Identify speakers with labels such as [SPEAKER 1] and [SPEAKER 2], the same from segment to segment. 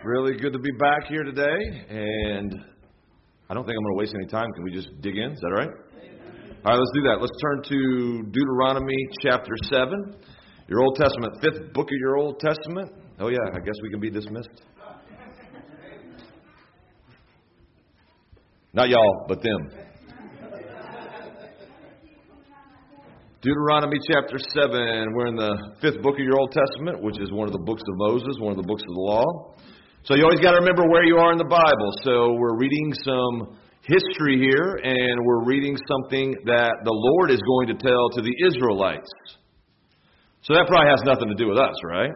[SPEAKER 1] Really good to be back here today, and I don't think I'm going to waste any time. Can we just dig in? Is that all right? All right, let's do that. Let's turn to Deuteronomy chapter 7, your Old Testament, fifth book of your Old Testament. Oh yeah, I guess we can be dismissed. Not y'all, but them. Deuteronomy chapter 7, we're in the fifth book of your Old Testament, which is one of the books of Moses, one of the books of the law. So you always got to remember where you are in the Bible. So we're reading some history here, and we're reading something that the Lord is going to tell to the Israelites. So that probably has nothing to do with us, right?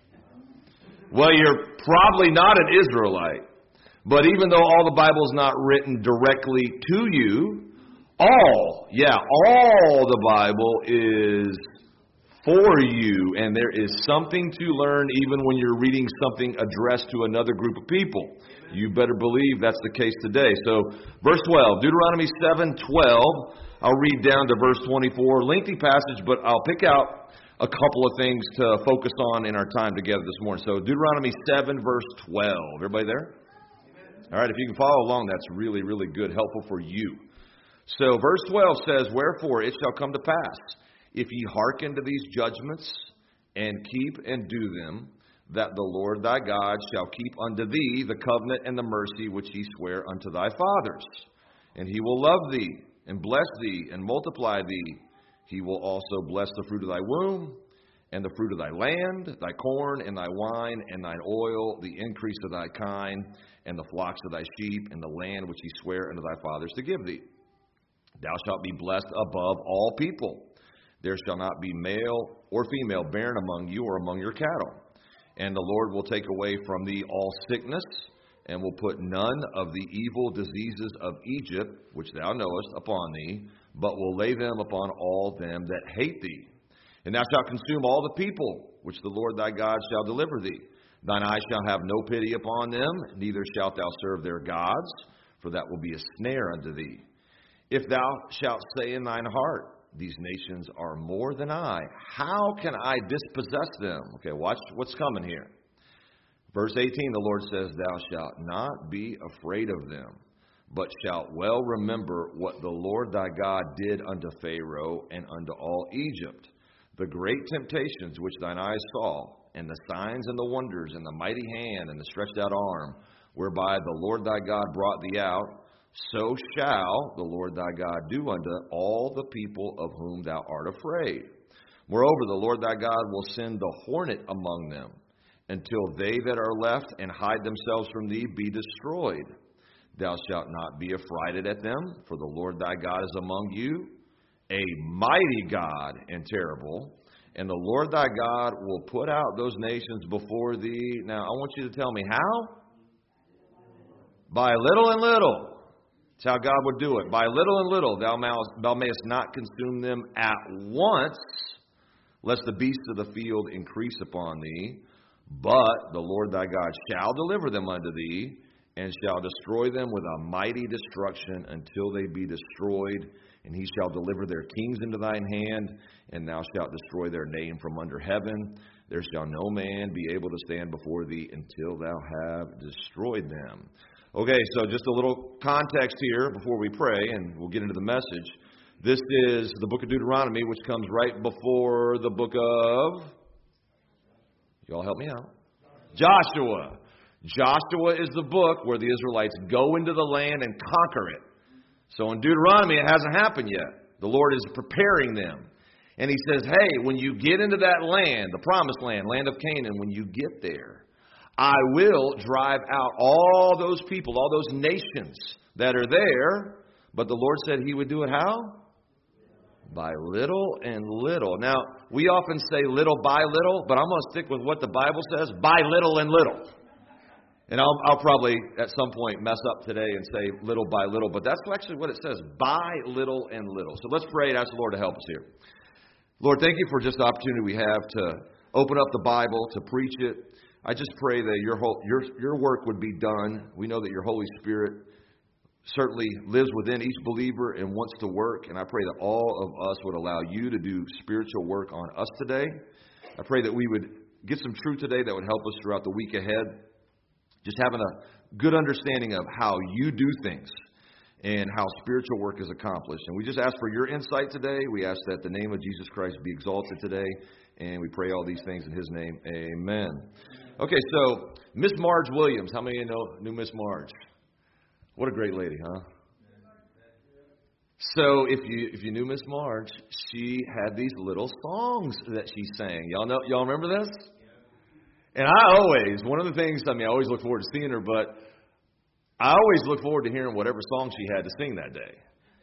[SPEAKER 1] Well, you're probably not an Israelite. But even though all the Bible is not written directly to you, all the Bible is for you, and there is something to learn even when you're reading something addressed to another group of people. You better believe that's the case today. So, verse 12, Deuteronomy 7:12, I'll read down to verse 24. Lengthy passage, but I'll pick out a couple of things to focus on in our time together this morning. So, Deuteronomy 7, verse 12. Everybody there? All right, if you can follow along, that's really, really good, helpful for you. So verse 12 says, "Wherefore it shall come to pass, if ye hearken to these judgments, and keep and do them, that the Lord thy God shall keep unto thee the covenant and the mercy which he sware unto thy fathers. And he will love thee, and bless thee, and multiply thee. He will also bless the fruit of thy womb, and the fruit of thy land, thy corn, and thy wine, and thine oil, the increase of thy kind, and the flocks of thy sheep, and the land which he sware unto thy fathers to give thee. Thou shalt be blessed above all people. There shall not be male or female barren among you or among your cattle. And the Lord will take away from thee all sickness, and will put none of the evil diseases of Egypt, which thou knowest, upon thee, but will lay them upon all them that hate thee. And thou shalt consume all the people which the Lord thy God shall deliver thee. Thine eye shall have no pity upon them, neither shalt thou serve their gods, for that will be a snare unto thee. If thou shalt say in thine heart, these nations are more than I, how can I dispossess them?" Okay, watch what's coming here. Verse 18, the Lord says, "Thou shalt not be afraid of them, but shalt well remember what the Lord thy God did unto Pharaoh and unto all Egypt, the great temptations which thine eyes saw, and the signs and the wonders, and the mighty hand, and the stretched out arm, whereby the Lord thy God brought thee out. So shall the Lord thy God do unto all the people of whom thou art afraid. Moreover, the Lord thy God will send the hornet among them, until they that are left and hide themselves from thee be destroyed. Thou shalt not be affrighted at them, for the Lord thy God is among you, a mighty God and terrible. And the Lord thy God will put out those nations before thee." Now, I want you to tell me how? By little and little. That's how God would do it. By little and little thou mayest not consume them at once, lest the beasts of the field increase upon thee. But the Lord thy God shall deliver them unto thee, and shall destroy them with a mighty destruction until they be destroyed. And he shall deliver their kings into thine hand, and thou shalt destroy their name from under heaven. There shall no man be able to stand before thee until thou have destroyed them. Okay, so just a little context here before we pray, and we'll get into the message. This is the book of Deuteronomy, which comes right before the book of... Y'all help me out. Joshua. Joshua is the book where the Israelites go into the land and conquer it. So in Deuteronomy, it hasn't happened yet. The Lord is preparing them. And he says, hey, when you get into that land, the promised land, land of Canaan, when you get there, I will drive out all those people, all those nations that are there. But the Lord said he would do it how? By little and little. Now, we often say little by little, but I'm going to stick with what the Bible says, by little and little. And I'll probably at some point mess up today and say little by little, but that's actually what it says, by little and little. So let's pray and ask the Lord to help us here. Lord, thank you for just the opportunity we have to open up the Bible, to preach it. I just pray that your work would be done. We know that your Holy Spirit certainly lives within each believer and wants to work. And I pray that all of us would allow you to do spiritual work on us today. I pray that we would get some truth today that would help us throughout the week ahead. Just having a good understanding of how you do things and how spiritual work is accomplished. And we just ask for your insight today. We ask that the name of Jesus Christ be exalted today. And we pray all these things in His name. Amen. Okay, so Miss Marge Williams. How many of you knew Miss Marge? What a great lady, huh? So if you knew Miss Marge, she had these little songs that she sang. Y'all remember this? And one of the things, I always look forward to seeing her, but I always look forward to hearing whatever song she had to sing that day.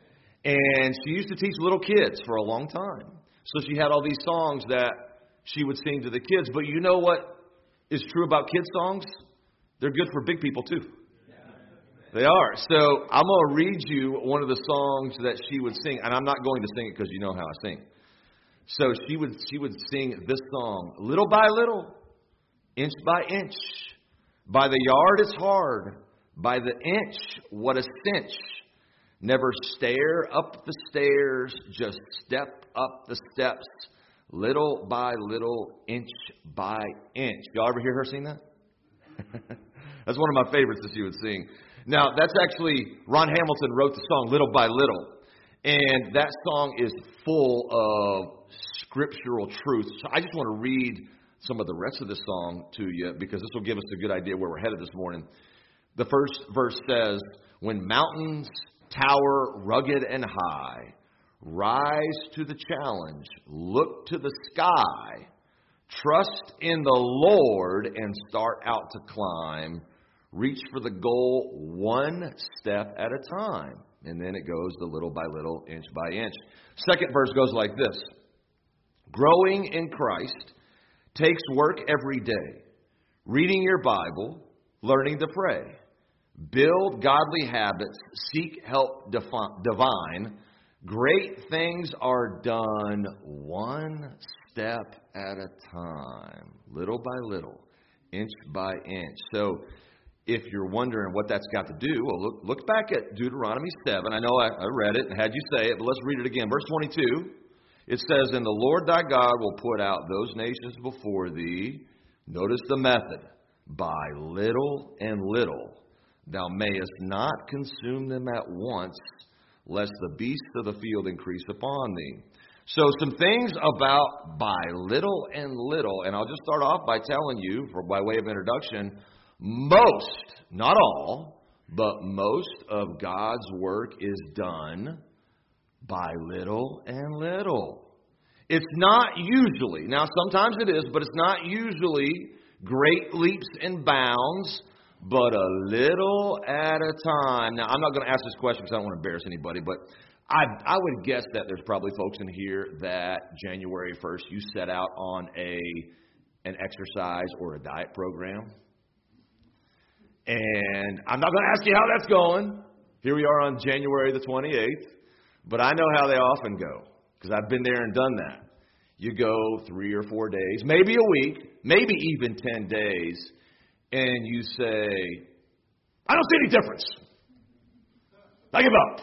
[SPEAKER 1] And she used to teach little kids for a long time. So she had all these songs that she would sing to the kids. But you know what is true about kids' songs? They're good for big people too. They are. So I'm going to read you one of the songs that she would sing. And I'm not going to sing it because you know how I sing. So she would sing this song, little by little, inch by inch. By the yard it's hard. By the inch, what a stench. Never stare up the stairs. Just step up the steps. Little by little, inch by inch. Y'all ever hear her sing that? That's one of my favorites that she would sing. Now, that's actually, Ron Hamilton wrote the song Little by Little. And that song is full of scriptural truth. So I just want to read some of the rest of the song to you because this will give us a good idea where we're headed this morning. The first verse says, when mountains tower rugged and high, rise to the challenge, look to the sky, trust in the Lord and start out to climb, reach for the goal one step at a time. And then it goes the little by little, inch by inch. Second verse goes like this. Growing in Christ takes work every day. Reading your Bible, learning to pray. Build godly habits, seek help divine. Great things are done one step at a time, little by little, inch by inch. So if you're wondering what that's got to do, well, look back at Deuteronomy 7. I know I read it and had you say it, but let's read it again. Verse 22, it says, and the Lord thy God will put out those nations before thee. Notice the method. By little and little. Thou mayest not consume them at once, lest the beasts of the field increase upon thee. So some things about by little and little, and I'll just start off by telling you, by way of introduction, most, not all, but most of God's work is done by little and little. It's not usually, now sometimes it is, but it's not usually great leaps and bounds, but a little at a time. Now, I'm not going to ask this question because I don't want to embarrass anybody, but I would guess that there's probably folks in here that January 1st you set out on an exercise or a diet program. And I'm not going to ask you how that's going. Here we are on January the 28th. But I know how they often go because I've been there and done that. You go 3 or 4 days, maybe a week, maybe even 10 days, and you say, I don't see any difference. I give up.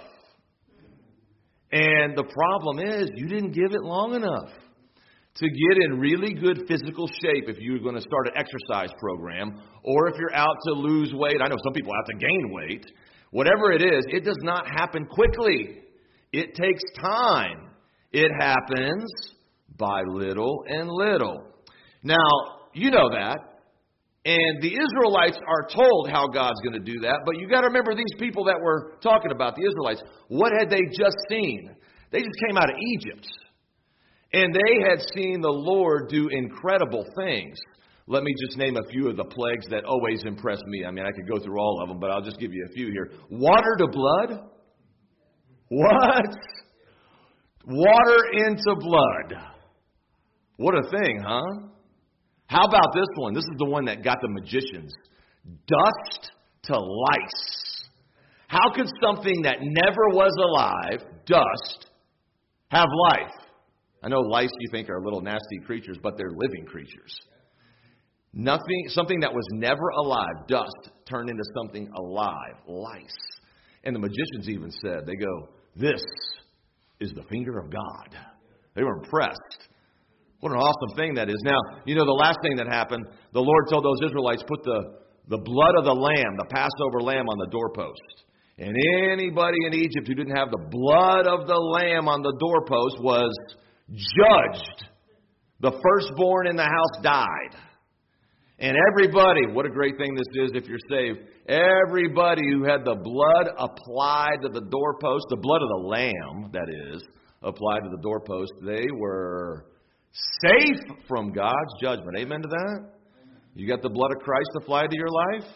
[SPEAKER 1] And the problem is you didn't give it long enough to get in really good physical shape if you're going to start an exercise program or if you're out to lose weight. I know some people have to gain weight. Whatever it is, it does not happen quickly. It takes time. It happens by little and little. Now, you know that. And the Israelites are told how God's going to do that. But you got to remember these people that we're talking about, the Israelites, what had they just seen? They just came out of Egypt. And they had seen the Lord do incredible things. Let me just name a few of the plagues that always impress me. I mean, I could go through all of them, but I'll just give you a few here. Water to blood? What? Water into blood. What a thing, huh? How about this one? This is the one that got the magicians. Dust to lice. How could something that never was alive, dust, have life? I know lice you think are little nasty creatures, but they're living creatures. Something that was never alive, dust, turned into something alive, lice. And the magicians even said, they go, this is the finger of God. They were impressed. What an awesome thing that is. Now, you know the last thing that happened, the Lord told those Israelites, put the blood of the lamb, the Passover lamb on the doorpost. And anybody in Egypt who didn't have the blood of the lamb on the doorpost was judged. The firstborn in the house died. And everybody, what a great thing this is if you're saved, everybody who had the blood applied to the doorpost, the blood of the lamb, that is, applied to the doorpost, they were safe from God's judgment. Amen to that? You got the blood of Christ applied to your life?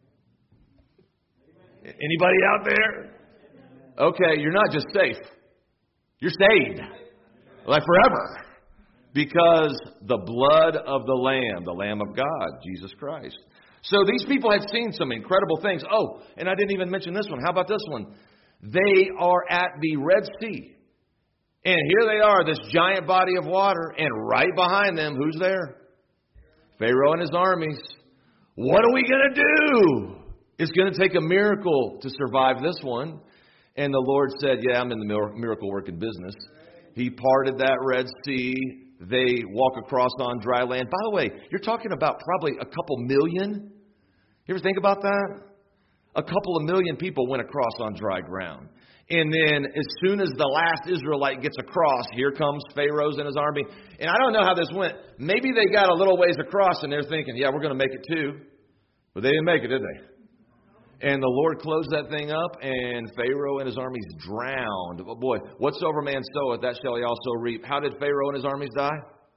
[SPEAKER 1] Anybody out there? Okay, you're not just safe. You're saved. Like forever. Because the blood of the Lamb of God, Jesus Christ. So these people had seen some incredible things. Oh, and I didn't even mention this one. How about this one? They are at the Red Sea. And here they are, this giant body of water. And right behind them, who's there? Pharaoh and his armies. What are we going to do? It's going to take a miracle to survive this one. And the Lord said, yeah, I'm in the miracle working business. He parted that Red Sea. They walk across on dry land. By the way, you're talking about probably a couple million. You ever think about that? A couple of million people went across on dry ground. And then as soon as the last Israelite gets across, here comes Pharaoh's and his army. And I don't know how this went. Maybe they got a little ways across and they're thinking, yeah, we're going to make it too. But they didn't make it, did they? And the Lord closed that thing up, and Pharaoh and his armies drowned. Oh boy, whatsoever man soweth, that shall he also reap. How did Pharaoh and his armies die?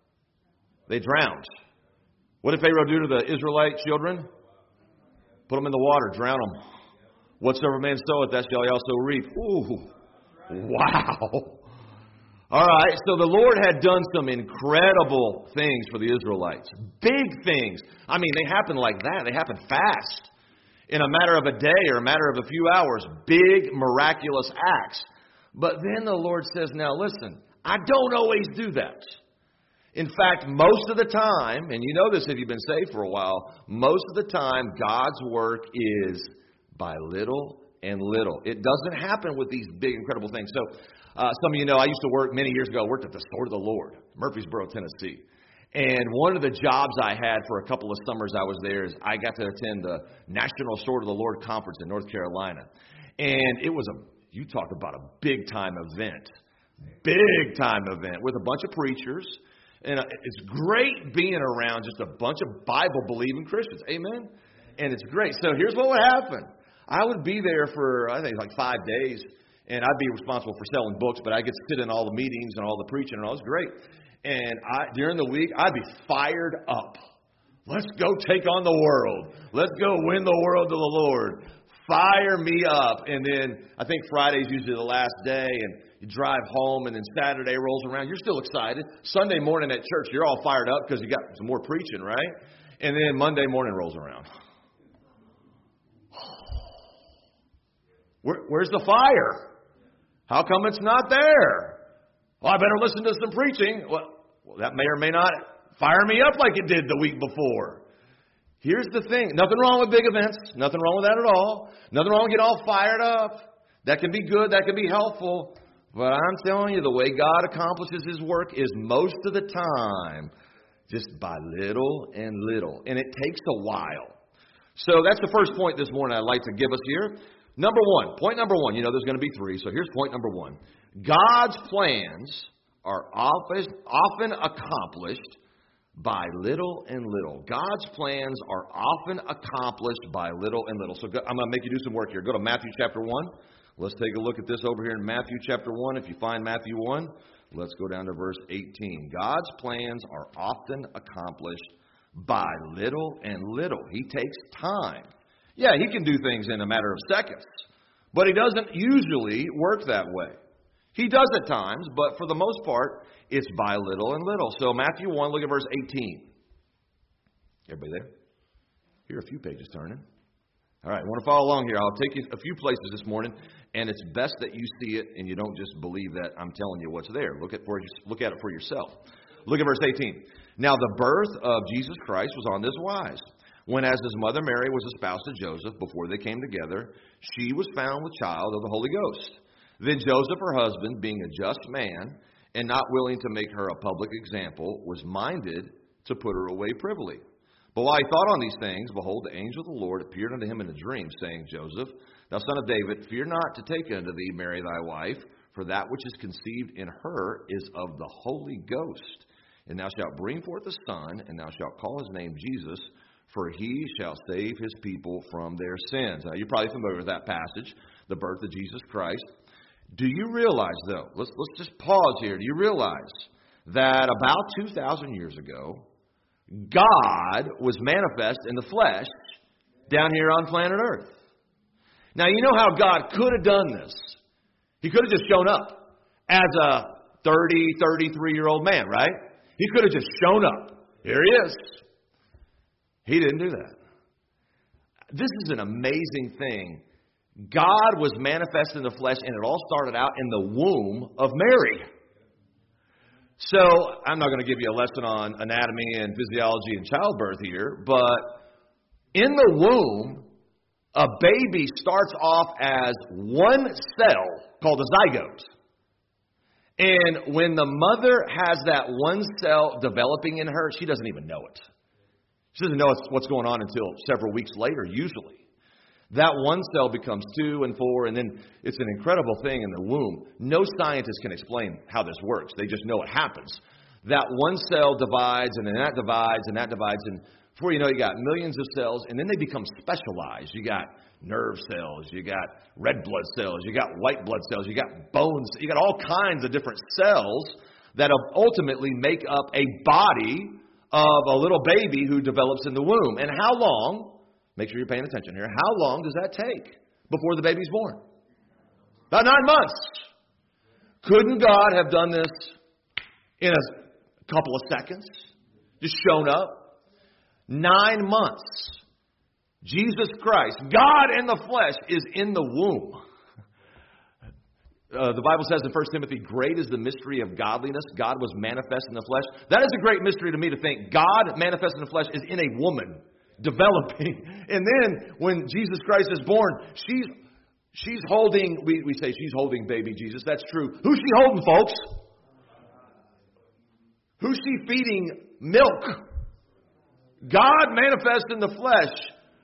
[SPEAKER 1] They drowned. What did Pharaoh do to the Israelite children? Put them in the water, drown them. Whatsoever man soweth, that shall he also reap. Ooh, wow. All right, so the Lord had done some incredible things for the Israelites. Big things. I mean, they happened like that. They happened fast. In a matter of a day or a matter of a few hours. Big, miraculous acts. But then the Lord says, now listen, I don't always do that. In fact, most of the time, and you know this if you've been saved for a while, most of the time God's work is by little and little. It doesn't happen with these big, incredible things. So some of you know I used to work many years ago. I worked at the Sword of the Lord, Murfreesboro, Tennessee. And one of the jobs I had for a couple of summers I was there is I got to attend the National Sword of the Lord Conference in North Carolina. And it was you talk about a big-time event. Big-time event with a bunch of preachers. And it's great being around just a bunch of Bible-believing Christians. Amen? And it's great. So here's what would happen. I would be there for, I think, like 5 days. And I'd be responsible for selling books, but I get to sit in all the meetings and all the preaching and all. It's great. And during the week, I'd be fired up. Let's go take on the world. Let's go win the world to the Lord. Fire me up. And then I think Friday's usually the last day, and you drive home, and then Saturday rolls around. You're still excited. Sunday morning at church, you're all fired up because you got some more preaching, right? And then Monday morning rolls around. Where's the fire? How come it's not there? Well, I better listen to some preaching. Well, that may or may not fire me up like it did the week before. Here's the thing. Nothing wrong with big events. Nothing wrong with that at all. Nothing wrong with getting all fired up. That can be good. That can be helpful. But I'm telling you, the way God accomplishes His work is most of the time just by little and little. And it takes a while. So that's the first point this morning I'd like to give us here. Number one. Point number one. You know there's going to be three. So here's point number one. God's plans are often accomplished by little and little. God's plans are often accomplished by little and little. So I'm going to make you do some work here. Go to Matthew chapter 1. Let's take a look at this over here in Matthew chapter 1. If you find Matthew 1, let's go down to verse 18. God's plans are often accomplished by little and little. He takes time. Yeah, He can do things in a matter of seconds, but He doesn't usually work that way. He does at times, but for the most part, it's by little and little. So Matthew 1, look at verse 18. Everybody there? Here are a few pages turning. All right, I want to follow along here. I'll take you a few places this morning, and it's best that you see it and you don't just believe that I'm telling you what's there. Look at it for yourself. Look at verse 18. Now the birth of Jesus Christ was on this wise. When as His mother Mary was espoused to Joseph, before they came together, she was found with child of the Holy Ghost. Then Joseph, her husband, being a just man, and not willing to make her a public example, was minded to put her away privily. But while he thought on these things, behold, the angel of the Lord appeared unto him in a dream, saying, Joseph, thou son of David, fear not to take unto thee Mary thy wife, for that which is conceived in her is of the Holy Ghost. And thou shalt bring forth a son, and thou shalt call his name Jesus, for he shall save his people from their sins. Now, you're probably familiar with that passage, the birth of Jesus Christ. Do you realize, though, let's just pause here. Do you realize that about 2,000 years ago, God was manifest in the flesh down here on planet Earth? Now, you know how God could have done this. He could have just shown up as a 33-year-old man, right? He could have just shown up. Here he is. He didn't do that. This is an amazing thing. God was manifest in the flesh, and it all started out in the womb of Mary. So, I'm not going to give you a lesson on anatomy and physiology and childbirth here, but in the womb, a baby starts off as one cell called a zygote. And when the mother has that one cell developing in her, she doesn't even know it. She doesn't know what's going on until several weeks later, usually. That one cell becomes 2 and 4, and then it's an incredible thing in the womb. No scientist can explain how this works. They just know it happens. That one cell divides, and then that divides, and that divides, and before you know, you got millions of cells, and then they become specialized. You got nerve cells, you got red blood cells, you got white blood cells, you got bones, you got all kinds of different cells that ultimately make up a body of a little baby who develops in the womb. And how long, make sure you're paying attention here, how long does that take before the baby's born? About 9 months. Couldn't God have done this in a couple of seconds? Just shown up? 9 months. Jesus Christ, God in the flesh, is in the womb. The Bible says in 1 Timothy, great is the mystery of godliness. God was manifest in the flesh. That is a great mystery to me, to think God manifest in the flesh is in a woman developing. And then when Jesus Christ is born, she's holding, we say she's holding baby Jesus. That's true. Who's she holding, folks? Who's she feeding milk? God manifest in the flesh.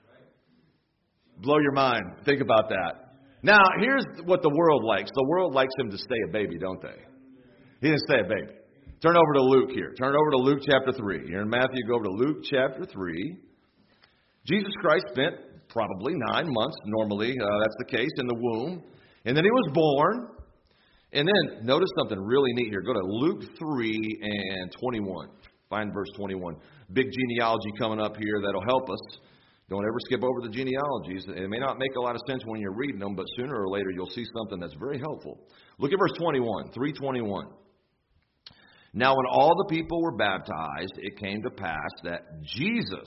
[SPEAKER 1] Blow your mind. Think about that. Now, here's what the world likes. The world likes him to stay a baby, don't they? He didn't stay a baby. Turn over to Luke here. Turn over to Luke chapter 3. You're in Matthew, go over to Luke chapter 3. Jesus Christ spent probably 9 months, normally that's the case, in the womb. And then he was born. And then, notice something really neat here. Go to Luke 3 and 21. Find verse 21. Big genealogy coming up here that'll help us. Don't ever skip over the genealogies. It may not make a lot of sense when you're reading them, but sooner or later you'll see something that's very helpful. Look at verse 21, 3:21. Now when all the people were baptized, it came to pass that Jesus,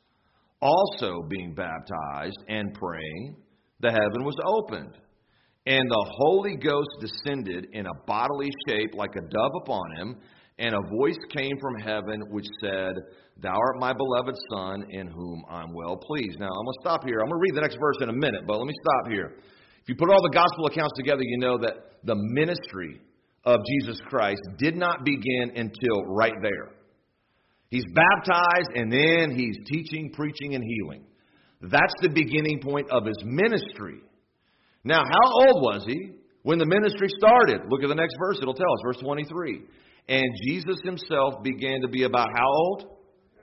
[SPEAKER 1] also being baptized and praying, the heaven was opened, and the Holy Ghost descended in a bodily shape like a dove upon him, and a voice came from heaven which said, Thou art my beloved Son, in whom I'm well pleased. Now, I'm going to stop here. I'm going to read the next verse in a minute, but let me stop here. If you put all the gospel accounts together, you know that the ministry of Jesus Christ did not begin until right there. He's baptized, and then he's teaching, preaching, and healing. That's the beginning point of his ministry. Now, how old was he when the ministry started? Look at the next verse. It'll tell us. Verse 23. And Jesus himself began to be about how old?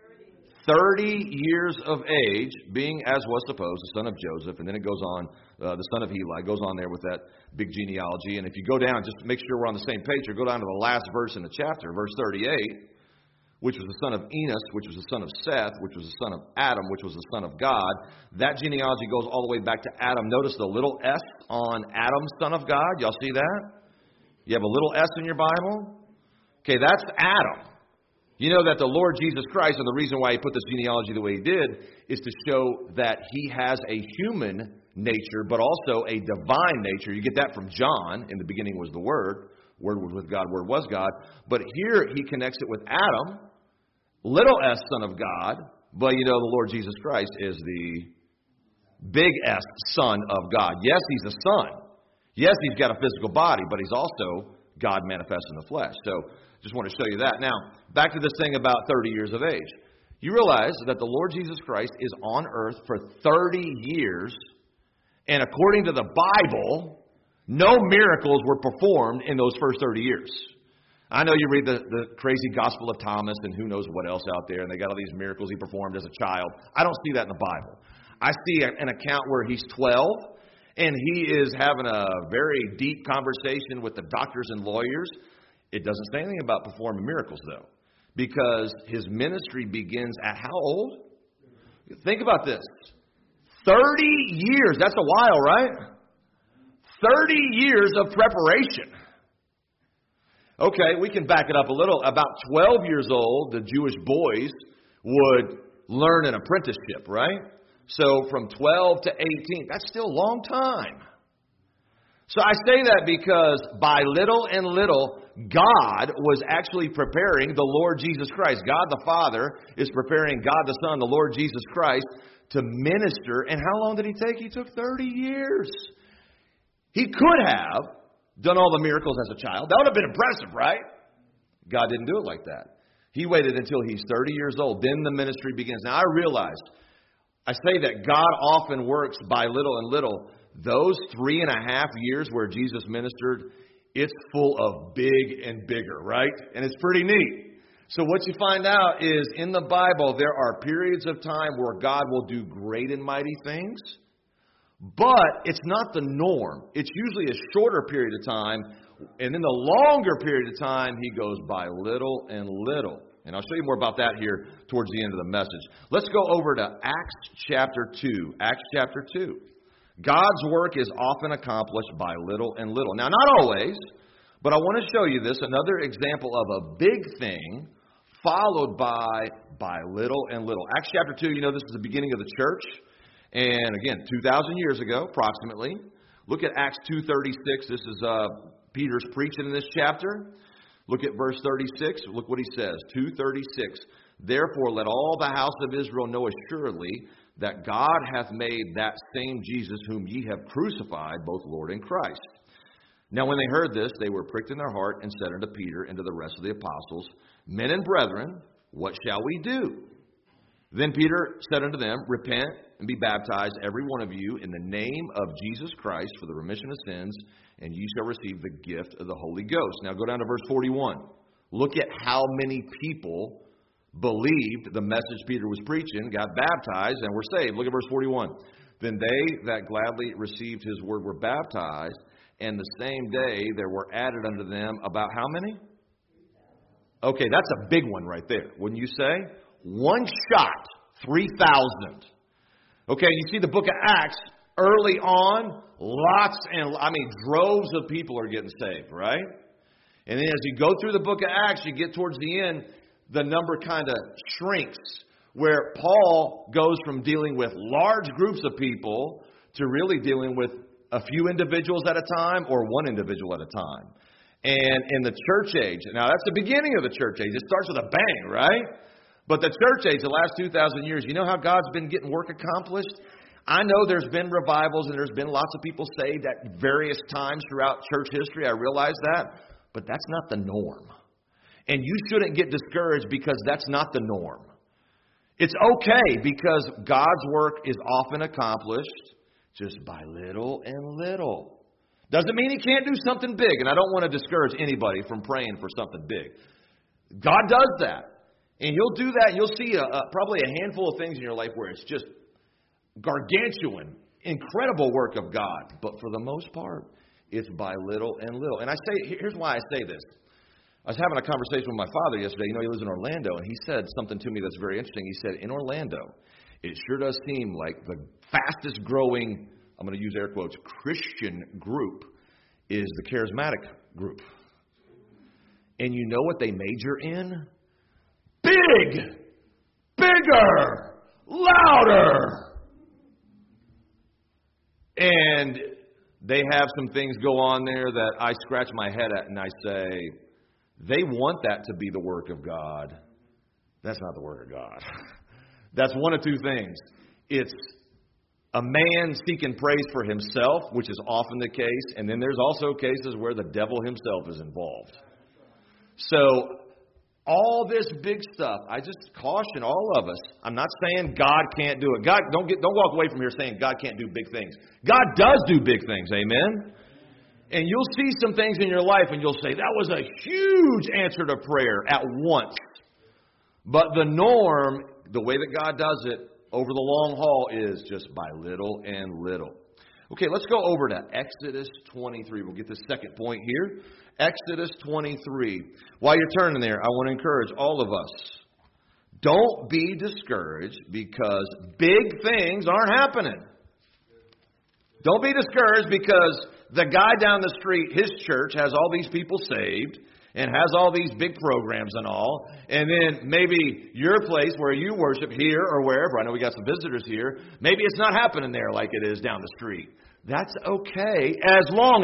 [SPEAKER 1] 30 years of age, being as was supposed, the son of Joseph. And then it goes on, the son of Heli, goes on there with that big genealogy. And if you go down, just make sure we're on the same page, or go down to the last verse in the chapter, verse 38, which was the son of Enos, which was the son of Seth, which was the son of Adam, which was the son of God. That genealogy goes all the way back to Adam. Notice the little s on Adam, son of God. Y'all see that? You have a little s in your Bible? Okay, that's Adam. You know that the Lord Jesus Christ, and the reason why he put this genealogy the way he did, is to show that he has a human nature, but also a divine nature. You get that from John. In the beginning was the Word. Word was with God. Word was God. But here he connects it with Adam, little s, son of God. But you know the Lord Jesus Christ is the big S, son of God. Yes, he's a son. Yes, he's got a physical body, but he's also God manifest in the flesh. So just want to show you that. Now, back to this thing about 30 years of age. You realize that the Lord Jesus Christ is on earth for 30 years, and according to the Bible, no miracles were performed in those first 30 years. I know you read the crazy Gospel of Thomas and who knows what else out there, and they got all these miracles he performed as a child. I don't see that in the Bible. I see an account where he's 12, and he is having a very deep conversation with the doctors and lawyers. It doesn't say anything about performing miracles, though, because his ministry begins at how old? Think about this. 30 years. That's a while, right? 30 years of preparation. Okay, we can back it up a little. About 12 years old, the Jewish boys would learn an apprenticeship, right? So from 12 to 18, that's still a long time. So I say that because by little and little, God was actually preparing the Lord Jesus Christ. God the Father is preparing God the Son, the Lord Jesus Christ, to minister. And how long did he take? He took 30 years. He could have done all the miracles as a child. That would have been impressive, right? God didn't do it like that. He waited until he's 30 years old. Then the ministry begins. Now, I say that God often works by little and little. Those 3.5 years where Jesus ministered, it's full of big and bigger, right? And it's pretty neat. So what you find out is in the Bible, there are periods of time where God will do great and mighty things. But it's not the norm. It's usually a shorter period of time. And in the longer period of time, he goes by little and little. And I'll show you more about that here towards the end of the message. Let's go over to Acts chapter 2. Acts chapter 2. God's work is often accomplished by little and little. Now, not always, but I want to show you this, another example of a big thing followed by little and little. Acts chapter 2, you know this is the beginning of the church. And again, 2,000 years ago, approximately. Look at Acts 2:36. This is Peter's preaching in this chapter. Look at verse 36. Look what he says. 2:36. Therefore, let all the house of Israel know assuredly that God hath made that same Jesus whom ye have crucified, both Lord and Christ. Now when they heard this, they were pricked in their heart and said unto Peter and to the rest of the apostles, Men and brethren, what shall we do? Then Peter said unto them, Repent and be baptized, every one of you, in the name of Jesus Christ for the remission of sins, and ye shall receive the gift of the Holy Ghost. Now go down to verse 41. Look at how many people believed the message Peter was preaching, got baptized, and were saved. Look at verse 41. Then they that gladly received his word were baptized, and the same day there were added unto them about how many? Okay, that's a big one right there, wouldn't you say? One shot, 3,000. Okay, you see the book of Acts, early on, droves of people are getting saved, right? And then as you go through the book of Acts, you get towards the end, the number kind of shrinks, where Paul goes from dealing with large groups of people to really dealing with a few individuals at a time or one individual at a time. And in the church age, now that's the beginning of the church age. It starts with a bang, right? But the church age, the last 2,000 years, you know how God's been getting work accomplished? I know there's been revivals and there's been lots of people saved at various times throughout church history. I realize that. But that's not the norm. And you shouldn't get discouraged because that's not the norm. It's okay because God's work is often accomplished just by little and little. Doesn't mean he can't do something big. And I don't want to discourage anybody from praying for something big. God does that. And you'll do that. You'll see probably a handful of things in your life where it's just gargantuan, incredible work of God. But for the most part, it's by little and little. And here's why I say this. I was having a conversation with my father yesterday. You know, he lives in Orlando, and he said something to me that's very interesting. He said, in Orlando, it sure does seem like the fastest growing, I'm going to use air quotes, Christian group is the charismatic group. And you know what they major in? Big, bigger, louder. And they have some things go on there that I scratch my head at and I say, they want that to be the work of God. That's not the work of God. That's one of two things. It's a man seeking praise for himself, which is often the case. And then there's also cases where the devil himself is involved. So all this big stuff, I just caution all of us. I'm not saying God can't do it. God, don't walk away from here saying God can't do big things. God does do big things, amen? And you'll see some things in your life and you'll say, that was a huge answer to prayer at once. But the norm, the way that God does it over the long haul is just by little and little. Okay, let's go over to Exodus 23. We'll get the second point here. Exodus 23. While you're turning there, I want to encourage all of us. Don't be discouraged because big things aren't happening. Don't be discouraged because the guy down the street, his church, has all these people saved and has all these big programs and all. And then maybe your place where you worship here or wherever, I know we got some visitors here, maybe it's not happening there like it is down the street. That's okay as long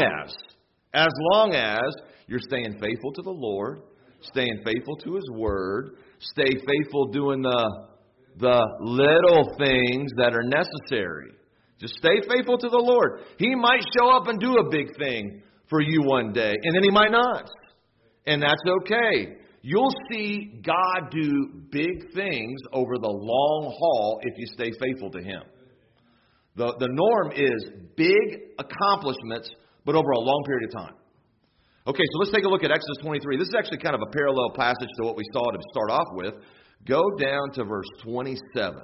[SPEAKER 1] as you're staying faithful to the Lord, staying faithful to His Word, stay faithful doing the little things that are necessary. Just stay faithful to the Lord. He might show up and do a big thing for you one day, and then He might not. And that's okay. You'll see God do big things over the long haul if you stay faithful to Him. The norm is big accomplishments, but over a long period of time. Okay, so let's take a look at Exodus 23. This is actually kind of a parallel passage to what we saw to start off with. Go down to verse 27.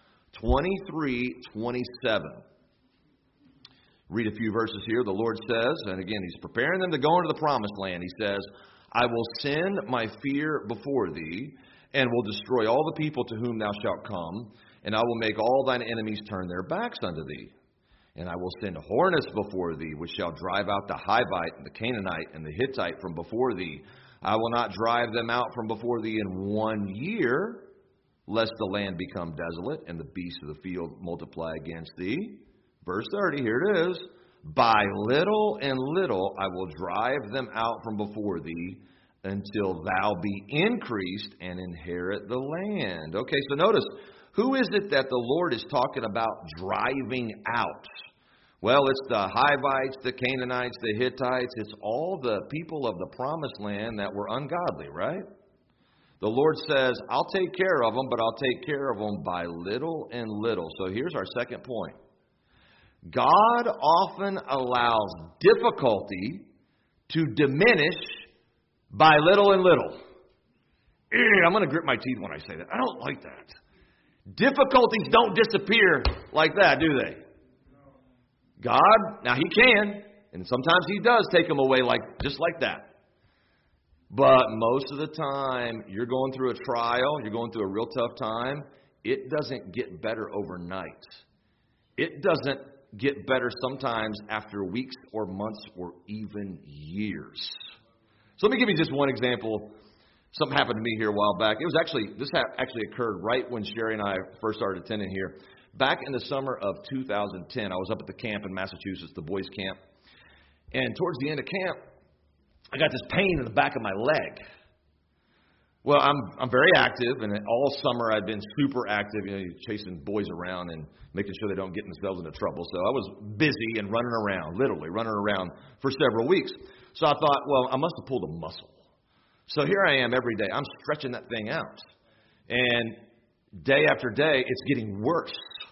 [SPEAKER 1] 23:27. Read a few verses here. The Lord says, and again, He's preparing them to go into the promised land. He says, I will send my fear before thee, and will destroy all the people to whom thou shalt come, and I will make all thine enemies turn their backs unto thee. And I will send hornets before thee, which shall drive out the Hivite, and the Canaanite, and the Hittite from before thee. I will not drive them out from before thee in 1 year, lest the land become desolate, and the beasts of the field multiply against thee. Verse 30, here it is. By little and little I will drive them out from before thee, until thou be increased and inherit the land. Okay, so notice, who is it that the Lord is talking about driving out? Well, it's the Hivites, the Canaanites, the Hittites. It's all the people of the promised land that were ungodly, right? The Lord says, I'll take care of them, but I'll take care of them by little and little. So here's our second point. God often allows difficulty to diminish by little and little. I'm going to grit my teeth when I say that. I don't like that. Difficulties don't disappear like that, do they? God, now He can, and sometimes He does take them away just like that. But most of the time, you're going through a trial, you're going through a real tough time, it doesn't get better overnight. It doesn't get better sometimes after weeks or months or even years. So let me give you just one example. Something happened to me here a while back. This actually occurred right when Sherry and I first started attending here. Back in the summer of 2010, I was up at the camp in Massachusetts, the boys' camp. And towards the end of camp, I got this pain in the back of my leg. Well, I'm very active, and all summer I'd been super active, chasing boys around and making sure they don't get themselves into trouble. So I was busy and running around, literally running around for several weeks. So I thought, well, I must have pulled a muscle. So here I am every day. I'm stretching that thing out. And day after day, it's getting worse.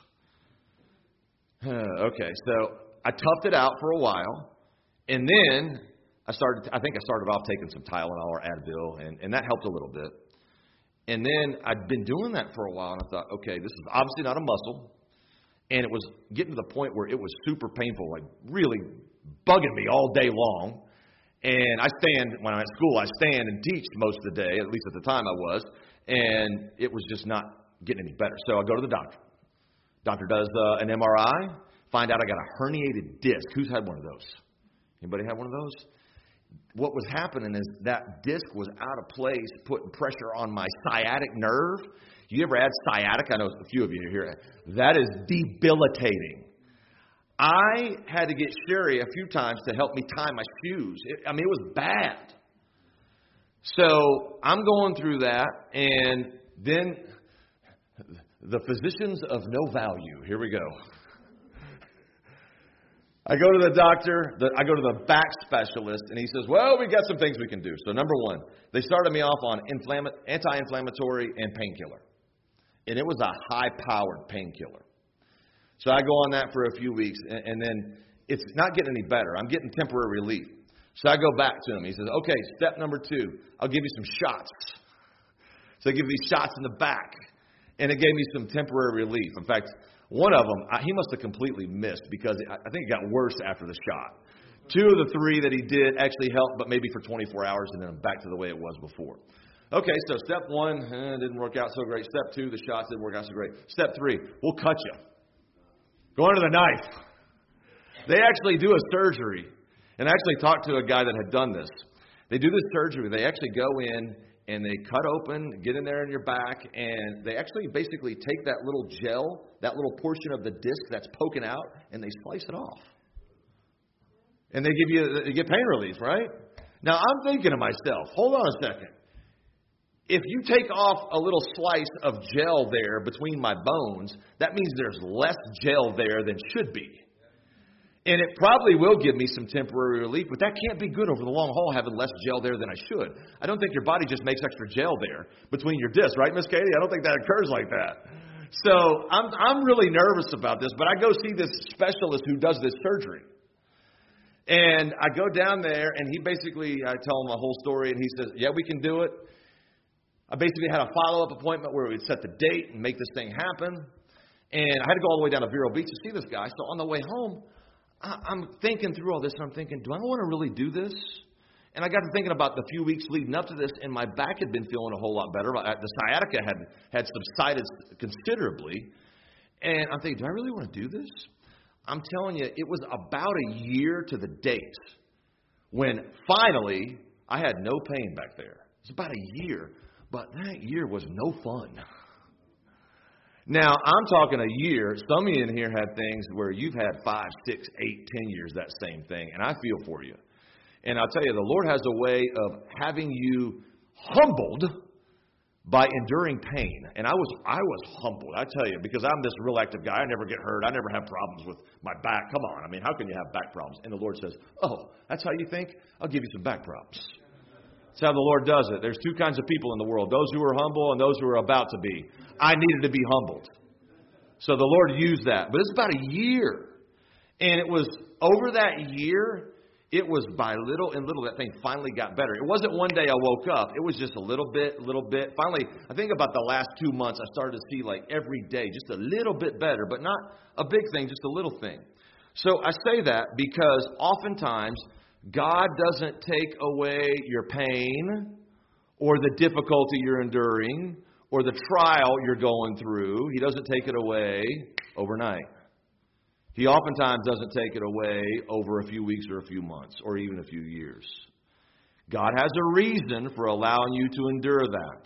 [SPEAKER 1] Okay, so I toughed it out for a while. And then I started off taking some Tylenol or Advil, and that helped a little bit. And then I'd been doing that for a while, and I thought, okay, this is obviously not a muscle. And it was getting to the point where it was super painful, like really bugging me all day long. And when I'm at school, I stand and teach most of the day, at least at the time I was, and it was just not getting any better. So I go to the doctor. Doctor does an MRI, find out I got a herniated disc. Who's had one of those? Anybody had one of those? What was happening is that disc was out of place, putting pressure on my sciatic nerve. You ever had sciatica? I know a few of you here. That is debilitating. I had to get Sherry a few times to help me tie my shoes. It was bad. So I'm going through that, and then the physicians of no value. Here we go. I go to the doctor, I go to the back specialist, and he says, well, we got some things we can do. So number one, they started me off on anti-inflammatory and painkiller. And it was a high-powered painkiller. So I go on that for a few weeks, and then it's not getting any better. I'm getting temporary relief. So I go back to him. He says, okay, step number 2, I'll give you some shots. So I give these shots in the back, and it gave me some temporary relief. In fact, one of them, he must have completely missed because I think it got worse after the shot. 2 of the 3 that he did actually helped, but maybe for 24 hours, and then I'm back to the way it was before. Okay, so step 1, didn't work out so great. Step 2, the shots didn't work out so great. Step 3, we'll cut you. Go under the knife. They actually do a surgery. And I actually talked to a guy that had done this. They do this surgery. They actually go in and they cut open, get in there in your back, and they actually basically take that little gel, that little portion of the disc that's poking out, and they slice it off. And you get pain relief, right? Now I'm thinking to myself, hold on a second. If you take off a little slice of gel there between my bones, that means there's less gel there than should be. And it probably will give me some temporary relief, but that can't be good over the long haul, having less gel there than I should. I don't think your body just makes extra gel there between your discs, right, Miss Katie? I don't think that occurs like that. So I'm really nervous about this, but I go see this specialist who does this surgery. And I go down there, and I tell him my whole story, and he says, yeah, we can do it. I basically had a follow-up appointment where we'd set the date and make this thing happen. And I had to go all the way down to Vero Beach to see this guy. So on the way home, I'm thinking through all this, and I'm thinking, do I want to really do this? And I got to thinking about the few weeks leading up to this, and my back had been feeling a whole lot better. The sciatica had subsided considerably. And I'm thinking, do I really want to do this? I'm telling you, it was about a year to the date when finally I had no pain back there. It was about a year, but that year was no fun. Now, I'm talking a year. Some of you in here had things where you've had 5, 6, 8, 10 years that same thing, and I feel for you. And I'll tell you, the Lord has a way of having you humbled by enduring pain. And I was humbled, I tell you, because I'm this real active guy. I never get hurt. I never have problems with my back. Come on. I mean, how can you have back problems? And the Lord says, oh, that's how you think? I'll give you some back problems. That's how the Lord does it. There's 2 kinds of people in the world, those who are humble and those who are about to be. I needed to be humbled. So the Lord used that. But it's about a year. And it was over that year, it was by little and little that thing finally got better. It wasn't one day I woke up. It was just a little bit. Finally, I think about the last 2 months, I started to see like every day just a little bit better, but not a big thing, just a little thing. So I say that because oftentimes God doesn't take away your pain or the difficulty you're enduring or the trial you're going through. He doesn't take it away overnight. He oftentimes doesn't take it away over a few weeks or a few months or even a few years. God has a reason for allowing you to endure that.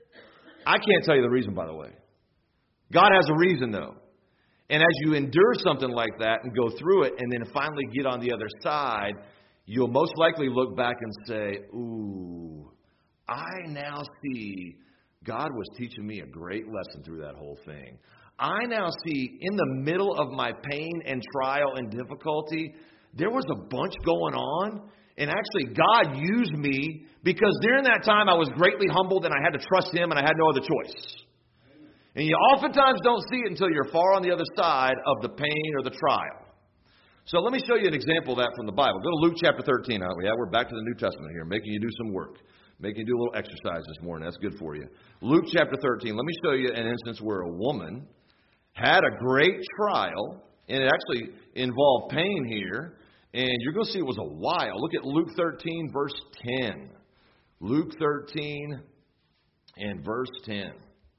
[SPEAKER 1] I can't tell you the reason, by the way. God has a reason, though. And as you endure something like that and go through it and then finally get on the other side, you'll most likely look back and say, ooh, I now see God was teaching me a great lesson through that whole thing. I now see in the middle of my pain and trial and difficulty, there was a bunch going on. And actually, God used me because during that time I was greatly humbled and I had to trust Him and I had no other choice. And you oftentimes don't see it until you're far on the other side of the pain or the trial. So let me show you an example of that from the Bible. Go to Luke chapter 13. We're back to the New Testament here, making you do some work, making you do a little exercise this morning. That's good for you. Luke chapter 13. Let me show you an instance where a woman had a great trial, and it actually involved pain here, and you're going to see it was a while. Look at Luke 13, verse 10. Luke 13 and verse 10.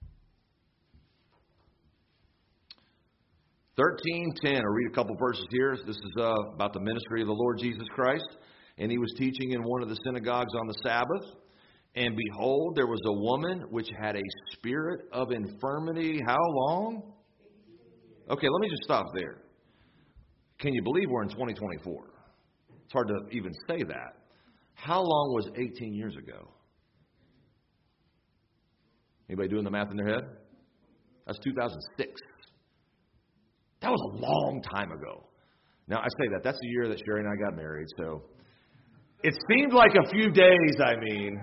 [SPEAKER 1] 13:10. I'll read a couple verses here. This is about the ministry of the Lord Jesus Christ. And He was teaching in one of the synagogues on the Sabbath. And behold, there was a woman which had a spirit of infirmity. How long? Okay, let me just stop there. Can you believe we're in 2024? It's hard to even say that. How long was 18 years ago? Anybody doing the math in their head? That's 2006. That was a long time ago. Now, I say that. That's the year that Sherry and I got married, so it seemed like a few days, I mean.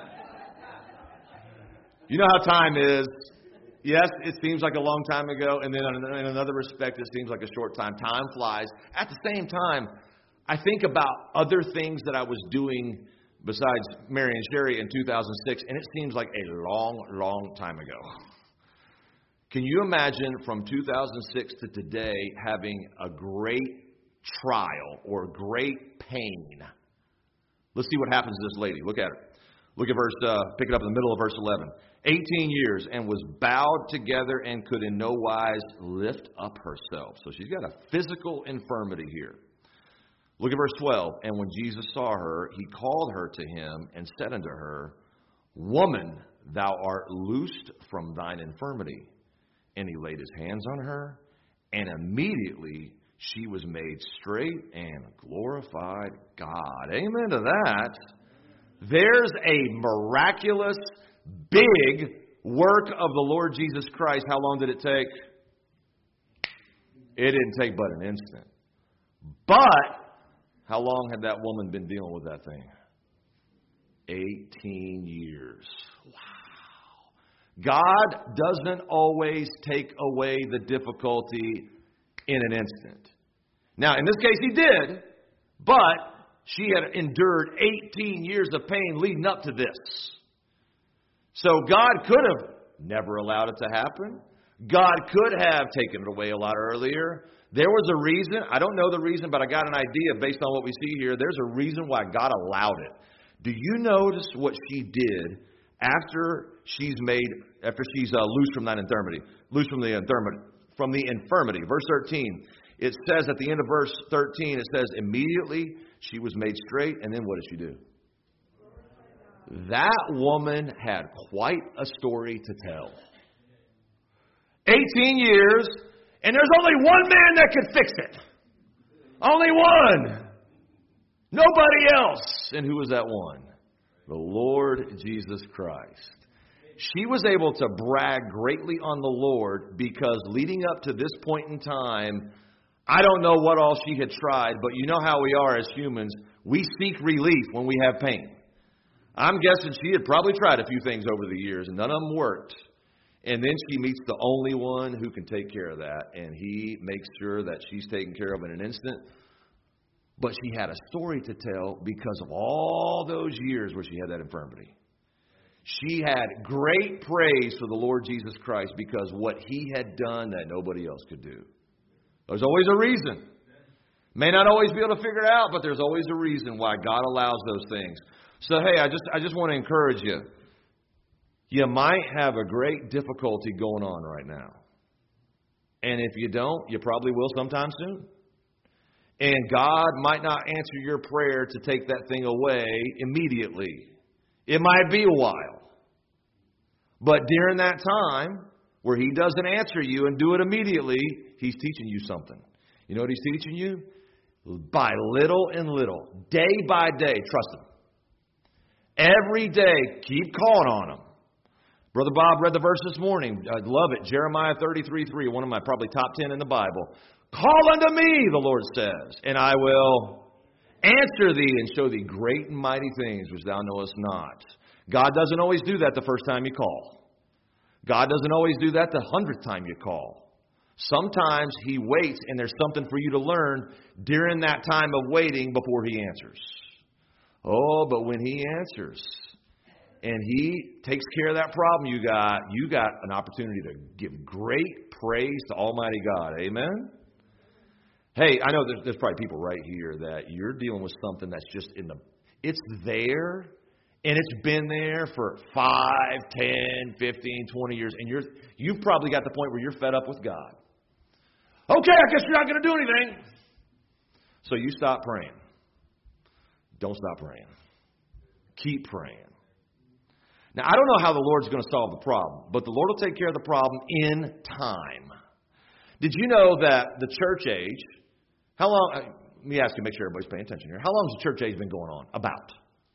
[SPEAKER 1] You know how time is. Yes, it seems like a long time ago, and then in another respect, it seems like a short time. Time flies. At the same time, I think about other things that I was doing besides marrying Sherry in 2006, and it seems like a long, long time ago. Can you imagine from 2006 to today having a great trial or great pain? Let's see what happens to this lady. Look at her. Look at pick it up in the middle of verse 11. 18 years, and was bowed together and could in no wise lift up herself. So she's got a physical infirmity here. Look at verse 12. And when Jesus saw her, he called her to him and said unto her, Woman, thou art loosed from thine infirmity. And he laid his hands on her, and immediately she was made straight and glorified God. Amen to that. There's a miraculous, big work of the Lord Jesus Christ. How long did it take? It didn't take but an instant. But how long had that woman been dealing with that thing? 18 years. Wow. God doesn't always take away the difficulty in an instant. Now, in this case, he did, but she had endured 18 years of pain leading up to this. So God could have never allowed it to happen. God could have taken it away a lot earlier. There was a reason. I don't know the reason, but I got an idea based on what we see here. There's a reason why God allowed it. Do you notice what she did after she's loose from that infirmity? Loose from the infirmity. Verse 13. It says at the end of verse 13, it says, immediately she was made straight. And then what did she do? That woman had quite a story to tell. 18 years, and there's only one man that could fix it. Only one. Nobody else. And who was that one? The Lord Jesus Christ. She was able to brag greatly on the Lord because leading up to this point in time, I don't know what all she had tried, but you know how we are as humans. We seek relief when we have pain. I'm guessing she had probably tried a few things over the years, and none of them worked. And then she meets the only one who can take care of that, and he makes sure that she's taken care of in an instant. But she had a story to tell because of all those years where she had that infirmity. She had great praise for the Lord Jesus Christ because what he had done that nobody else could do. There's always a reason. May not always be able to figure it out, but there's always a reason why God allows those things. So, hey, I just want to encourage you. You might have a great difficulty going on right now. And if you don't, you probably will sometime soon. And God might not answer your prayer to take that thing away immediately. It might be a while. But during that time where he doesn't answer you and do it immediately, he's teaching you something. You know what he's teaching you? By little and little, day by day, trust him. Every day, keep calling on him. Brother Bob read the verse this morning. I love it. Jeremiah 33:3, one of my probably top 10 in the Bible. Call unto me, the Lord says, and I will answer thee and show thee great and mighty things which thou knowest not. God doesn't always do that the first time you call. God doesn't always do that the 100th time you call. Sometimes he waits and there's something for you to learn during that time of waiting before he answers. Oh, but when he answers and he takes care of that problem you got an opportunity to give great praise to Almighty God. Amen? Hey, I know there's probably people right here that you're dealing with something that's just it's there, and it's been there for 5, 10, 15, 20 years, and you've probably got the point where you're fed up with God. Okay, I guess you're not going to do anything. So you stop praying. Don't stop praying. Keep praying. Now, I don't know how the Lord's going to solve the problem, but the Lord will take care of the problem in time. Did you know that the church age, how long, let me ask you, make sure everybody's paying attention here. How long has the church age been going on? About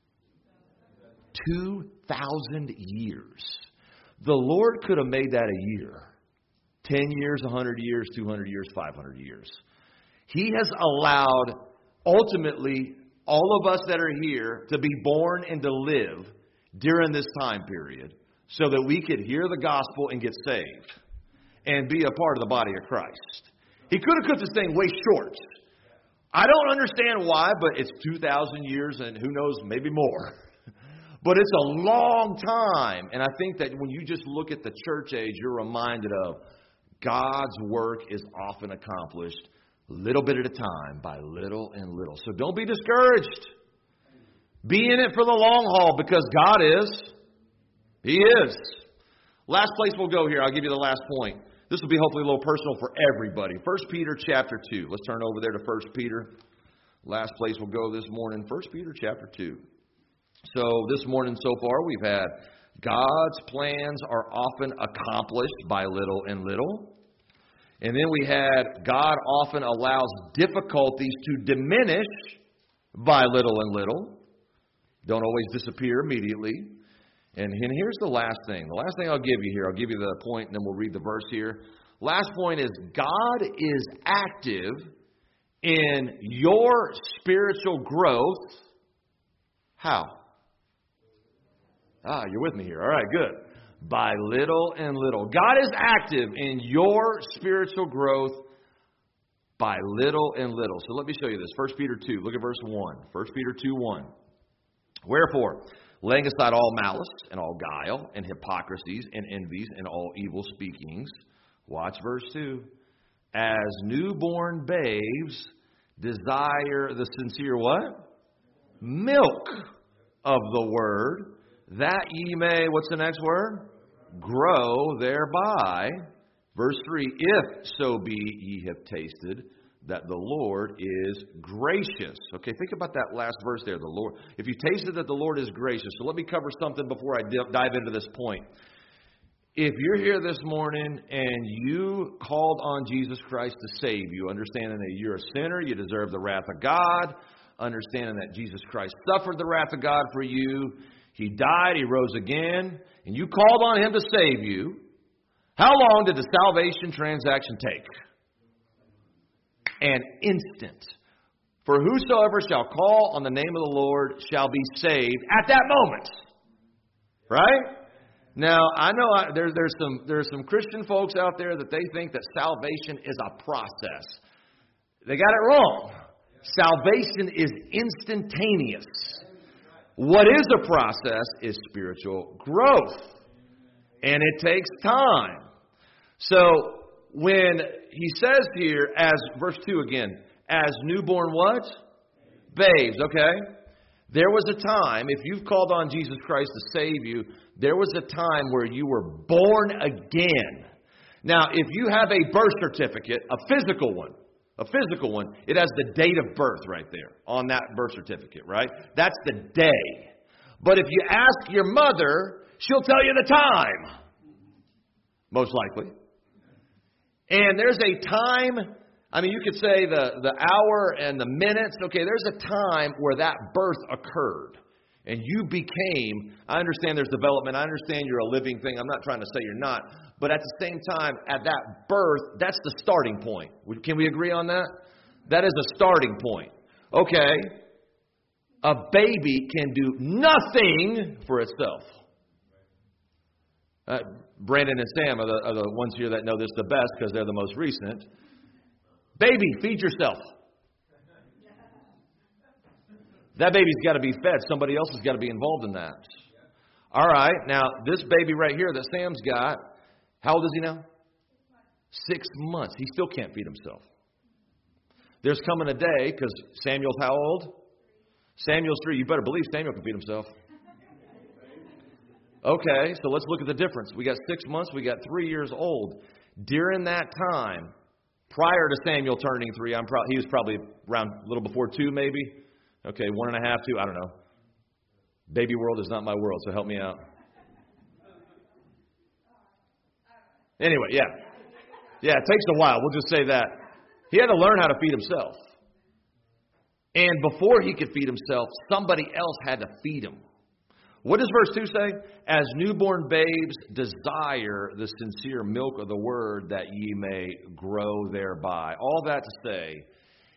[SPEAKER 1] 2,000 years. The Lord could have made that a year. 10 years, 100 years, 200 years, 500 years. He has allowed, ultimately, all of us that are here to be born and to live during this time period so that we could hear the gospel and get saved and be a part of the body of Christ. He could have cut this thing way short. I don't understand why, but it's 2,000 years and who knows, maybe more. But it's a long time. And I think that when you just look at the church age, you're reminded of God's work is often accomplished a little bit at a time by little and little. So don't be discouraged. Be in it for the long haul because God is. He is. Last place we'll go here. I'll give you the last point. This will be hopefully a little personal for everybody. 1 Peter chapter 2. Let's turn over there to 1 Peter. Last place we'll go this morning. 1 Peter chapter 2. So this morning so far we've had God's plans are often accomplished by little and little. And then we had God often allows difficulties to diminish by little and little. Don't always disappear immediately. And here's the last thing. The last thing I'll give you here, I'll give you the point and then we'll read the verse here. Last point is God is active in your spiritual growth. How? You're with me here. All right, good. By little and little. God is active in your spiritual growth by little and little. So let me show you this. 1 Peter 2, look at verse 1. 1 Peter 2:1. Wherefore, laying aside all malice and all guile and hypocrisies and envies and all evil speakings. Watch verse 2. As newborn babes desire the sincere what? Milk of the word, that ye may, what's the next word? Grow thereby. Verse 3, if so be ye have tasted that the Lord is gracious. Okay, think about that last verse there. The Lord, if you tasted that the Lord is gracious. So let me cover something before I dive into this point. If you're here this morning and you called on Jesus Christ to save you, understanding that you're a sinner, you deserve the wrath of God, understanding that Jesus Christ suffered the wrath of God for you, He died, He rose again, and you called on Him to save you, how long did the salvation transaction take? An instant. For whosoever shall call on the name of the Lord shall be saved at that moment. Right? Now, I know there's some Christian folks out there that they think that salvation is a process. They got it wrong. Salvation is instantaneous. What is a process is spiritual growth. And it takes time. So, when he says here, as verse 2 again, as newborn what? Babes, okay? There was a time, if you've called on Jesus Christ to save you, there was a time where you were born again. Now, if you have a birth certificate, a physical one, it has the date of birth right there on that birth certificate, right? That's the day. But if you ask your mother, she'll tell you the time. Most likely. And there's a time, I mean, you could say the hour and the minutes. Okay, there's a time where that birth occurred. And you became, I understand there's development. I understand you're a living thing. I'm not trying to say you're not. But at the same time, at that birth, that's the starting point. Can we agree on that? That is a starting point. Okay, a baby can do nothing for itself. Brandon and Sam are the ones here that know this the best because they're the most recent. Baby, feed yourself. That baby's got to be fed. Somebody else has got to be involved in that. All right. Now, this baby right here that Sam's got, how old is he now? 6 months. He still can't feed himself. There's coming a day, because Samuel's how old? Samuel's 3. You better believe Samuel can feed himself. Okay, so let's look at the difference. We got 6 months. We got 3 years old. During that time, prior to Samuel turning 3, he was probably around a little before 2 maybe. Okay, 1.5, 2, I don't know. Baby world is not my world, so help me out. Anyway, yeah. Yeah, it takes a while. We'll just say that. He had to learn how to feed himself. And before he could feed himself, somebody else had to feed him. What does verse 2 say? As newborn babes desire the sincere milk of the word that ye may grow thereby. All that to say,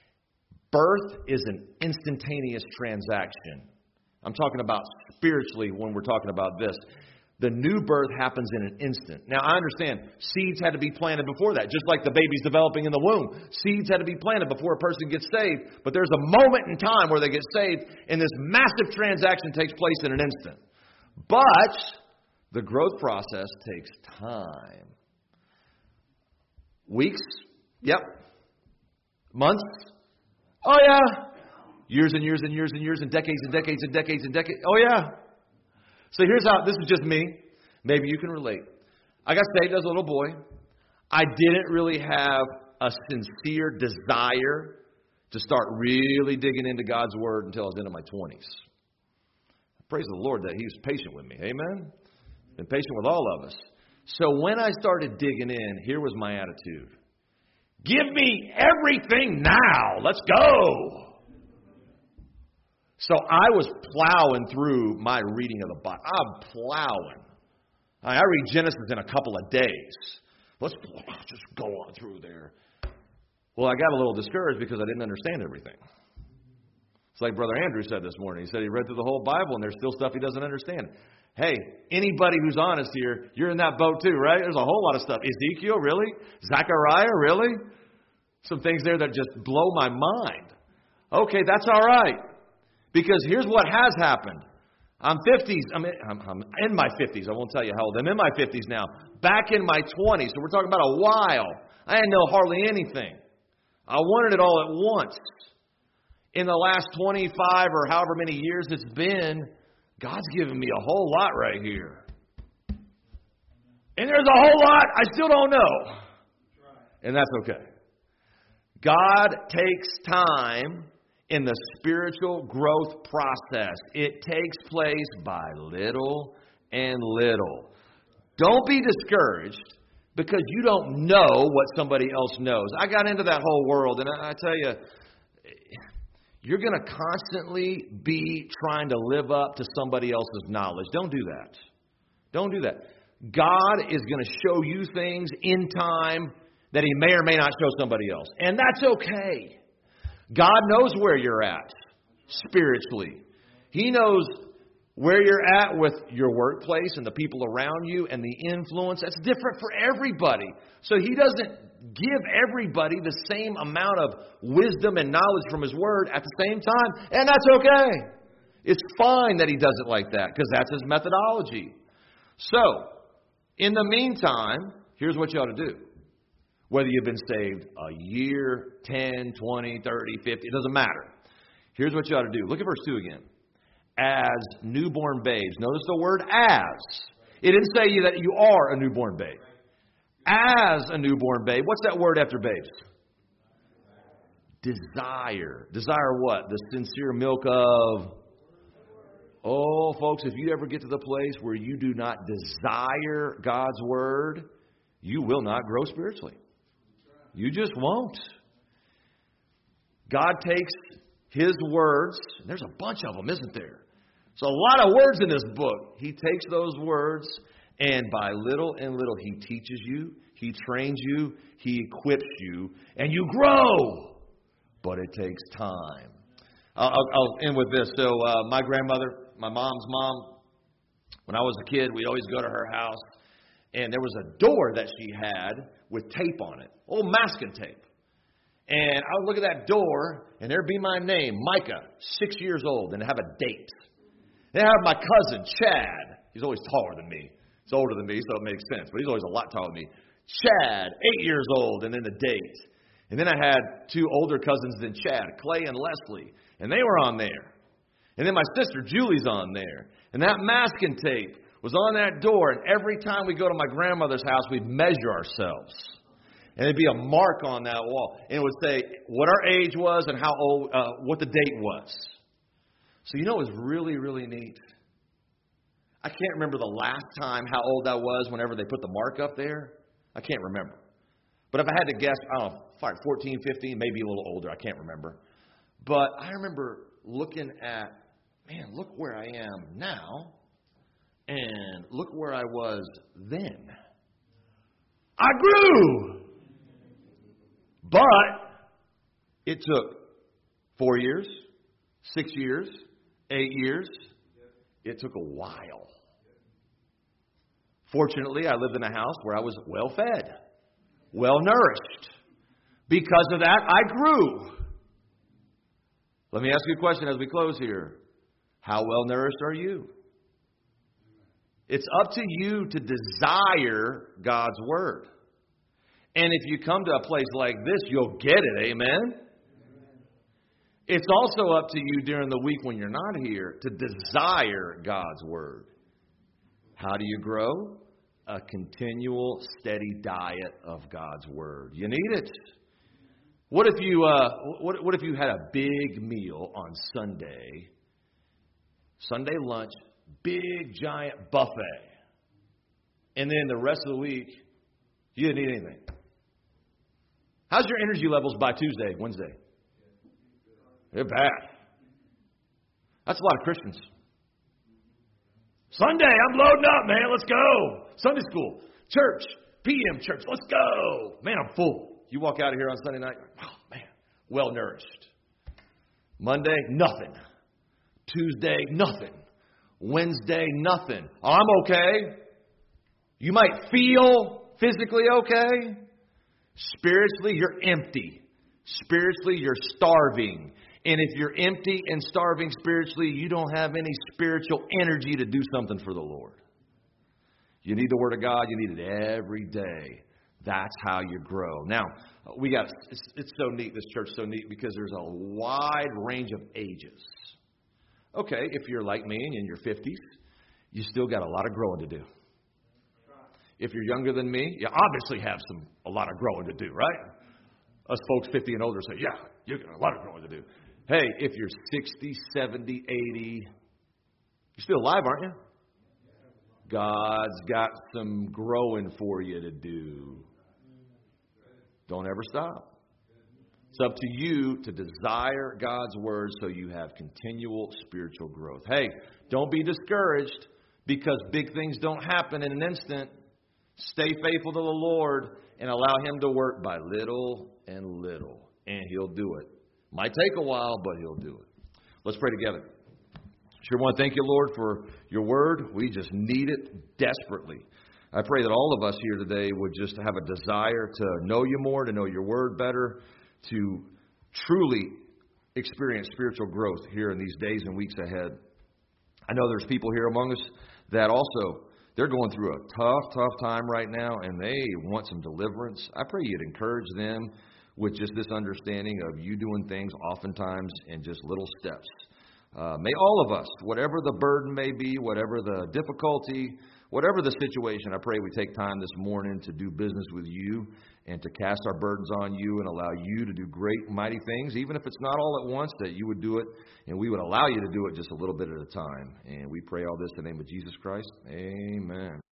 [SPEAKER 1] Birth is an instantaneous transaction. I'm talking about spiritually when we're talking about this. The new birth happens in an instant. Now, I understand seeds had to be planted before that, just like the baby's developing in the womb. Seeds had to be planted before a person gets saved. But there's a moment in time where they get saved, and this massive transaction takes place in an instant. But the growth process takes time. Weeks? Yep. Months? Oh, yeah. Years and years and years and years and decades and decades and decades and decades. Oh, yeah. So here's how, this is just me. Maybe you can relate. I got saved as a little boy. I didn't really have a sincere desire to start really digging into God's Word until I was into my 20s. Praise the Lord that He was patient with me. Amen? Been patient with all of us. So when I started digging in, here was my attitude. Give me everything now. Let's go. So I was plowing through my reading of the Bible. I'm plowing. I read Genesis in a couple of days. Let's just go on through there. Well, I got a little discouraged because I didn't understand everything. It's like Brother Andrew said this morning. He said he read through the whole Bible and there's still stuff he doesn't understand. Hey, anybody who's honest here, you're in that boat too, right? There's a whole lot of stuff. Ezekiel, really? Zechariah, really? Some things there that just blow my mind. Okay, that's all right. Because here's what has happened. I'm 50s. I'm in my 50s. I won't tell you how old. I'm in my 50s now. Back in my 20s. So we're talking about a while. I didn't know hardly anything. I wanted it all at once. In the last 25 or however many years it's been, God's given me a whole lot right here. And there's a whole lot I still don't know. And that's okay. God takes time in the spiritual growth process. It takes place by little and little. Don't be discouraged because you don't know what somebody else knows. I got into that whole world, and I tell you, you're going to constantly be trying to live up to somebody else's knowledge. Don't do that. Don't do that. God is going to show you things in time that He may or may not show somebody else. And that's okay. God knows where you're at spiritually. He knows where you're at with your workplace and the people around you and the influence. That's different for everybody. So He doesn't give everybody the same amount of wisdom and knowledge from His Word at the same time. And that's okay. It's fine that He does it like that because that's His methodology. So, in the meantime, here's what you ought to do. Whether you've been saved a year, 10, 20, 30, 50, it doesn't matter. Here's what you ought to do. Look at verse 2 again. As newborn babes. Notice the word as. It didn't say that you are a newborn babe. As a newborn babe. What's that word after babes? Desire. Desire what? The sincere milk of... Oh, folks, if you ever get to the place where you do not desire God's Word, you will not grow spiritually. You just won't. God takes His words. There's a bunch of them, isn't there? There's a lot of words in this book. He takes those words, and by little and little, He teaches you, He trains you, He equips you, and you grow. But it takes time. I'll end with this. So my grandmother, my mom's mom, when I was a kid, we'd always go to her house. And there was a door that she had with tape on it. Old masking tape. And I would look at that door, and there'd be my name, Micah, 6 years old, and have a date. Then I have my cousin, Chad. He's always taller than me. He's older than me, so it makes sense. But he's always a lot taller than me. Chad, 8 years old, and then the date. And then I had two older cousins than Chad, Clay and Leslie. And they were on there. And then my sister, Julie's on there. And that masking tape was on that door, and every time we go to my grandmother's house, we'd measure ourselves. And it'd be a mark on that wall. And it would say what our age was and how old, what the date was. So you know it was really, really neat. I can't remember the last time how old I was whenever they put the mark up there. I can't remember. But if I had to guess, I don't know, 14, 15, maybe a little older. I can't remember. But I remember looking at, man, look where I am now. And look where I was then. I grew. But it took 4 years, 6 years, 8 years. It took a while. Fortunately, I lived in a house where I was well fed, well nourished. Because of that, I grew. Let me ask you a question as we close here. How well nourished are you? It's up to you to desire God's Word. And if you come to a place like this, you'll get it. Amen? It's also up to you during the week when you're not here to desire God's Word. How do you grow? A continual, steady diet of God's Word. You need it. What if you had a big meal on Sunday lunch, big giant buffet, and then the rest of the week you didn't eat anything? How's your energy levels by Tuesday, Wednesday? They're bad. That's a lot of Christians. Sunday, I'm loading up, man. Let's go. Sunday school, church, PM church. Let's go. Man, I'm full. You walk out of here on Sunday night, oh, man, well nourished. Monday, nothing. Tuesday, nothing. Wednesday, nothing. Oh, I'm okay. You might feel physically okay. Spiritually, you're empty. Spiritually, you're starving. And if you're empty and starving spiritually, you don't have any spiritual energy to do something for the Lord. You need the Word of God. You need it every day. That's how you grow. Now, it's so neat, this church is so neat because there's a wide range of ages. Okay, if you're like me and in your 50s, you still got a lot of growing to do. If you're younger than me, you obviously have a lot of growing to do, right? Us folks 50 and older say, yeah, you got a lot of growing to do. Hey, if you're 60, 70, 80, you're still alive, aren't you? God's got some growing for you to do. Don't ever stop. It's up to you to desire God's Word so you have continual spiritual growth. Hey, don't be discouraged because big things don't happen in an instant. Stay faithful to the Lord and allow Him to work by little and little. And He'll do it. Might take a while, but He'll do it. Let's pray together. Sure want to thank you, Lord, for your Word. We just need it desperately. I pray that all of us here today would just have a desire to know you more, to know your Word better, to truly experience spiritual growth here in these days and weeks ahead. I know there's people here among us that also, they're going through a tough time right now, and they want some deliverance. I pray you'd encourage them with just this understanding of you doing things oftentimes in just little steps. May all of us, whatever the burden may be, whatever the difficulty, whatever the situation, I pray we take time this morning to do business with you and to cast our burdens on you and allow you to do great, mighty things, even if it's not all at once, that you would do it and we would allow you to do it just a little bit at a time. And we pray all this in the name of Jesus Christ. Amen.